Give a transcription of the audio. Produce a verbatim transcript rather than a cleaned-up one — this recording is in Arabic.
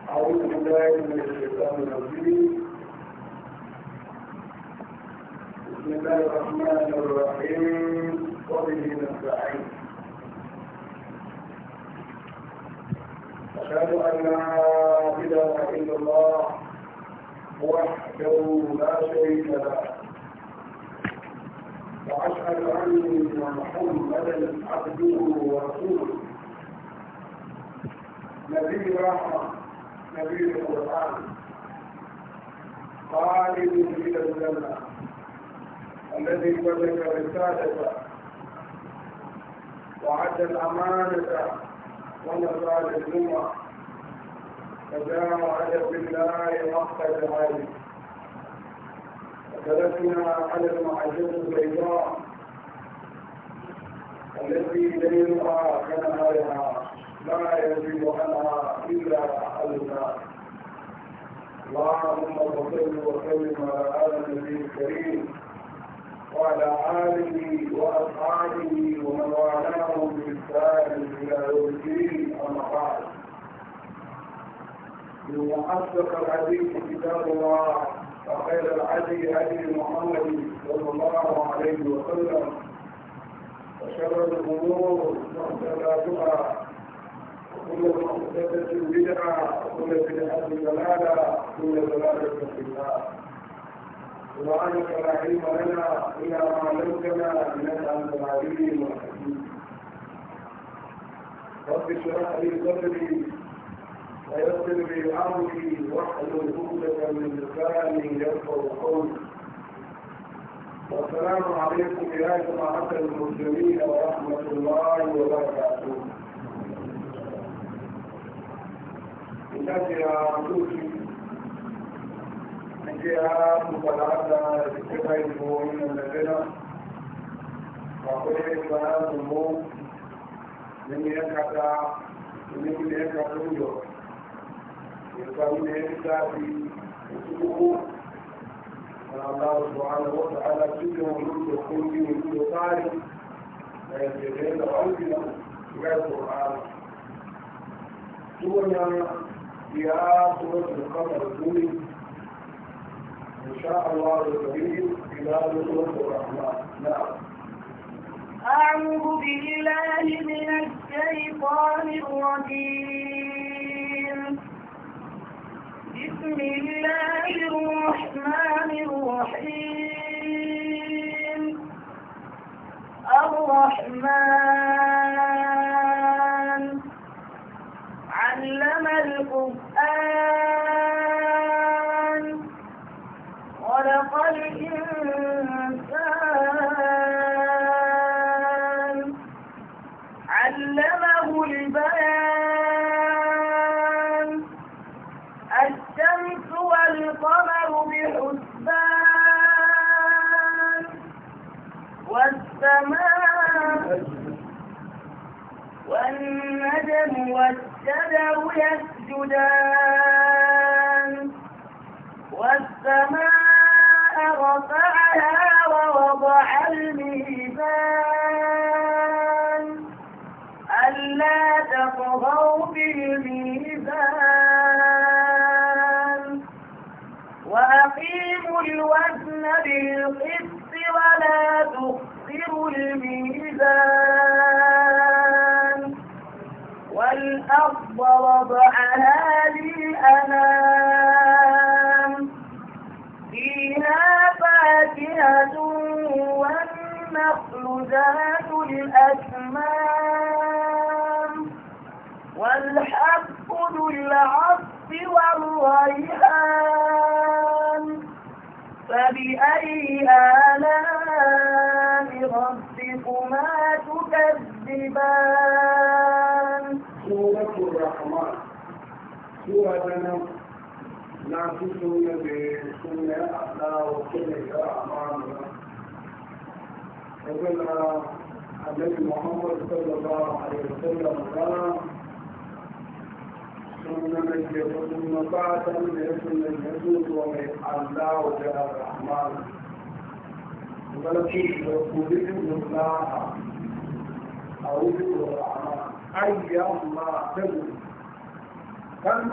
أعوذ بالله من الشيطان الرجيم. بسم الله الرحمن الرحيم وبه نستعين. أشهد أن لا إله إلا الله وحده لا شريك له، وأشهد أن محمدا عبده ورسوله، نبي رحمة، نبي القرآن، خالد إلى الجنة، الذي بلغ رسالته وعد الأمانة ونصر الأمة وجاهد بالله حق جهاده، وتركنا على المعجزة البيضاء التي ليلها كنهارها لا يزيد عنها إلا أهلها. اللهم صل وسلم على هذا النبي الكريم وعلى آله وأصحابه ومن والاهم بإحسان إلى يوم الدين. أما بعد، من أصدق الحديث كتاب الله، وخير الهدي هدي محمد صلى الله عليه وسلم، وشر الأمور محدثاتها، وكل محدثة بدعة، وكل بدعة ضلالة، وكل ضلالة في النار. سبحانك لا علم لنا إلا ما علمتنا إنك أنت العليم الحكيم. رب اشرح لي صدري ويسر لي أمري واحلل عقدة من لساني يفقهوا قولي. والسلام عليكم يا جماعة المسلمين ورحمة الله وبركاته. إنك يا رسولي نجيها مبالغة لكتابة المؤمنين الذين وقل إسلام الموت من يكتا من يكتا رجل يقول يكتا في سبوه الله سبحانه وتعالى سبحانه وجود كل وجود طارق ويجرين قلبنا في القرآن. سورة يا سورة القمر الدولي إن شاء الله الكريم إلى سورة الرحمن. نعم. أعوذ بالله من الشيطان الرجيم. بسم الله الرحمن الرحيم. الرحمن علم القرآن خلق الإنسان علمه البيان الشمس والقمر بحسبان والسماء والنجم والشجر يسجدان والسماء رفعها ووضع الميزان ألا تطغوا في الميزان وأقيموا الوزن بالقسط ولا تخسروا الميزان والأرض وضعها للأنام فيها فاكهة والنخل ذات الأكمام والحب ذو العصف والريحان فبأي آلاء ربكما تكذبان. سورة الرحمن سورة لا تسمى بسنة أحنا وسنة الرحمن. وقال النبي محمد صلى الله عليه وسلم قال سنة الجبل بعد من يسن الجسود ومن الله جل الرحمن. وقال كل الله أعوذ بالرحمن أيما تدعو